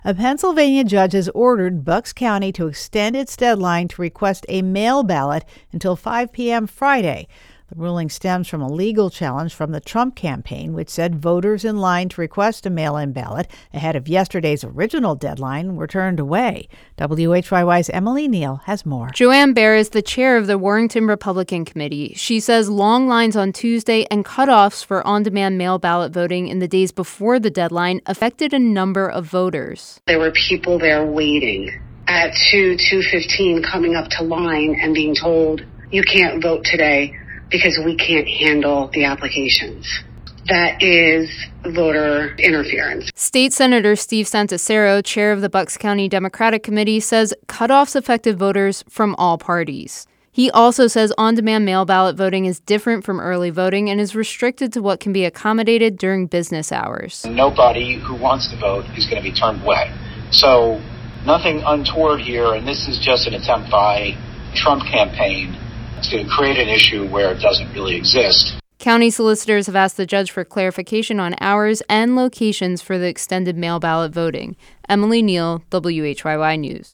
A Pennsylvania judge has ordered Bucks County to extend its deadline to request a mail ballot until 5 p.m. Friday. The ruling stems from a legal challenge from the Trump campaign, which said voters in line to request a mail-in ballot ahead of yesterday's original deadline were turned away. WHYY's Emily Neal has more. Joanne Baer is the chair of the Warrington Republican Committee. She says long lines on Tuesday and cutoffs for on-demand mail ballot voting in the days before the deadline affected a number of voters. There were people there waiting at 2:15 coming up to line and being told, you can't vote today because we can't handle the applications. That is voter interference. State Senator Steve Santasero, chair of the Bucks County Democratic Committee, says cutoffs affected voters from all parties. He also says on-demand mail ballot voting is different from early voting and is restricted to what can be accommodated during business hours. Nobody who wants to vote is going to be turned away. So nothing untoward here, and this is just an attempt by Trump campaign to create an issue where it doesn't really exist. County solicitors have asked the judge for clarification on hours and locations for the extended mail ballot voting. Emily Neal, WHYY News.